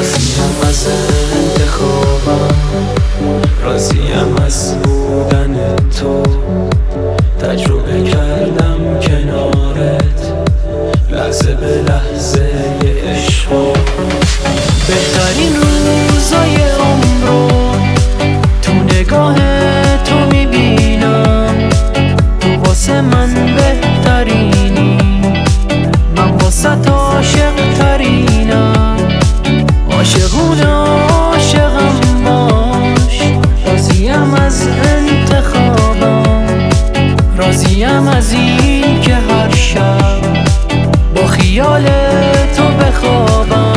راضیم از انتخابم، راضیم از بودن تو. تجربه کردم کنارت، لحظه به لحظه عشق. بهترین روزای عمرو تو نگاه تو میبینم. تو واسه من بهترینی، من واسه تو عاشق ترینم. عاشقونه عاشقم باش، راضیم از انتخابم، راضیم از این که هر شب با خیال تو بخوابم.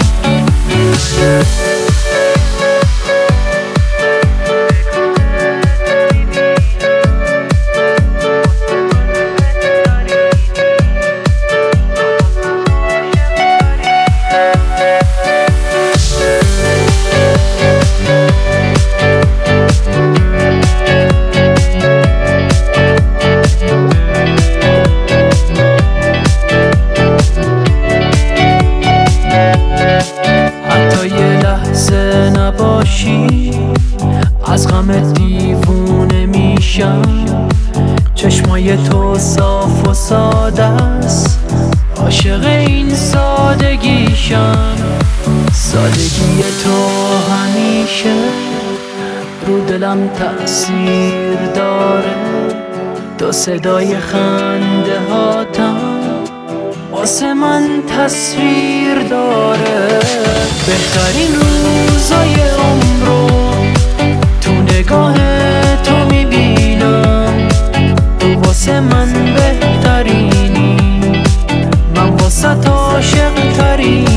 از غم دیوونه میشم، چشمای تو صاف و ساده است، عاشق این سادگیشم. سادگی تو همیشه رو دلم تأثیر داره. تو صدای خنده هاتم واسه من تصویر داره. بهترین روزای عمرو تو نگاه تو میبینم. تو واسه من بهترینی، من واسه تو عاشق ترینم.